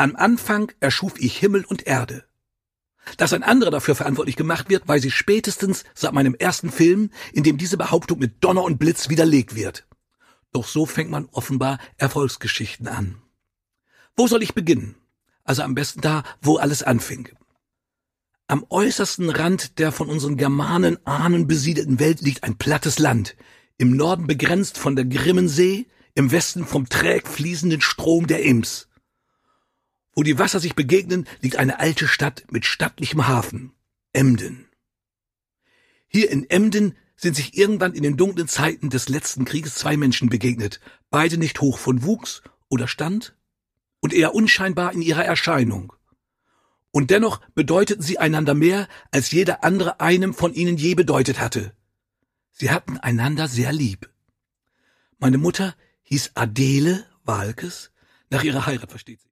Am Anfang erschuf ich Himmel und Erde. Dass ein anderer dafür verantwortlich gemacht wird, weiß ich spätestens seit meinem ersten Film, in dem diese Behauptung mit Donner und Blitz widerlegt wird. Doch so fängt man offenbar Erfolgsgeschichten an. Wo soll ich beginnen? Also am besten da, wo alles anfing. Am äußersten Rand der von unseren Germanen-Ahnen besiedelten Welt liegt ein plattes Land, im Norden begrenzt von der Grimmensee, im Westen vom träg fließenden Strom der Ems. Wo die Wasser sich begegnen, liegt eine alte Stadt mit stattlichem Hafen, Emden. Hier in Emden sind sich irgendwann in den dunklen Zeiten des letzten Krieges zwei Menschen begegnet, beide nicht hoch von Wuchs oder Stand und eher unscheinbar in ihrer Erscheinung. Und dennoch bedeuteten sie einander mehr, als jeder andere einem von ihnen je bedeutet hatte. Sie hatten einander sehr lieb. Meine Mutter hieß Adele Walkes, nach ihrer Heirat versteht sie.